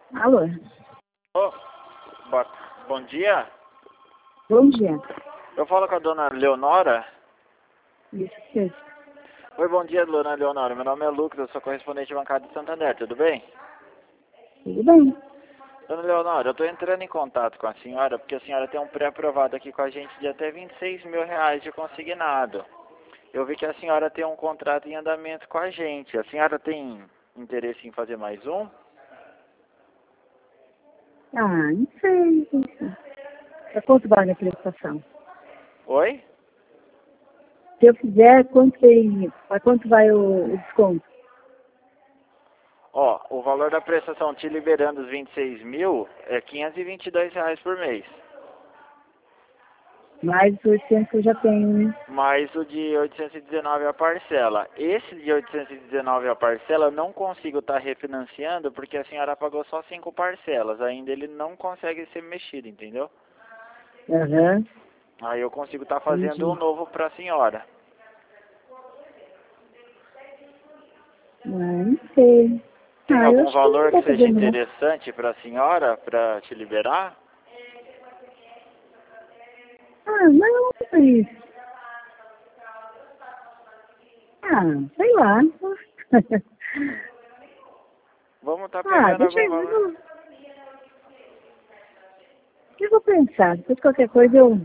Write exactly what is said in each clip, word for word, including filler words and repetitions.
Alô? Ô, bo- bom dia. Bom dia. Eu falo com a dona Leonora. Isso mesmo. Oi, bom dia, dona Leonora. Meu nome é Lucas, eu sou correspondente bancário de Santander, tudo bem? Tudo bem. Dona Leonora, eu estou entrando em contato com a senhora porque a senhora tem um pré-aprovado aqui com a gente de até vinte e seis mil reais de consignado. Eu vi que a senhora tem um contrato em andamento com a gente. A senhora tem interesse em fazer mais um? Ah, não sei. não sei. Pra quanto vale a prestação? Oi? Se eu fizer, quanto tem, para quanto vai o, o desconto? Ó, o valor da prestação te liberando os vinte e seis mil é quinhentos e vinte e dois reais por mês. Mais os oitocentos que eu já tenho, né? Mais o de oitocentos e dezenove a parcela. Esse de oitocentos e dezenove a parcela eu não consigo estar refinanciando porque a senhora pagou só cinco parcelas. Ainda ele não consegue ser mexido, entendeu? Aham, Aí eu consigo estar fazendo um entendi. novo para a senhora. Ah, não sei. Tem Ah, eu algum acho que eu não valor que vou seja fazer não. interessante para a senhora, para te liberar? Ah, não, mas... Ah, sei lá. Vamos estar Ah, pegando deixa algum eu... Eu valor. vou, eu vou pensar. Depois qualquer coisa eu...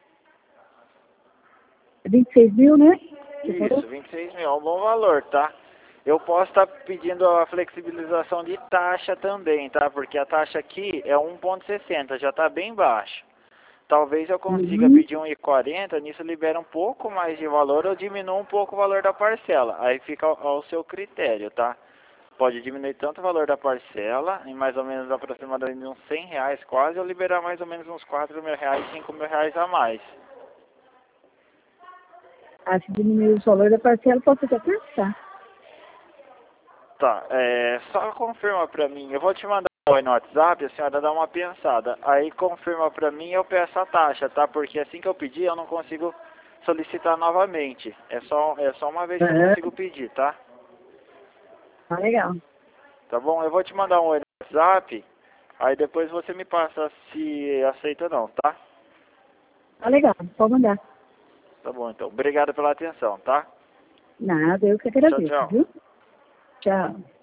vinte e seis mil, né? Você Isso, falou? vinte e seis mil, é um bom valor, tá? Eu posso estar pedindo a flexibilização de taxa também, tá? Porque a taxa aqui é um vírgula sessenta, já está bem baixa. Talvez eu consiga Uhum. pedir um vírgula quarenta, nisso libera um pouco mais de valor ou diminua um pouco o valor da parcela. Aí fica ao, ao seu critério, tá? Pode diminuir tanto o valor da parcela, em mais ou menos aproximadamente uns cem reais quase, ou liberar mais ou menos uns quatro mil reais, cinco mil reais a mais. Ah, se diminuir o valor da parcela, posso até pensar. Tá, é, só confirma pra mim. Eu vou te mandar um oi no WhatsApp, a senhora dá uma pensada. Aí confirma pra mim e eu peço a taxa, tá? Porque assim que eu pedir, eu não consigo solicitar novamente. É só, é só uma vez que eu Aham, consigo pedir, tá? tá legal. Tá bom? Eu vou te mandar um oi no WhatsApp, aí depois você me passa se aceita ou não, tá? Tá legal, pode mandar. Tá bom, então. Obrigado pela atenção, tá? Nada, eu que Tchau, agradeço, tchau. viu? Tchau.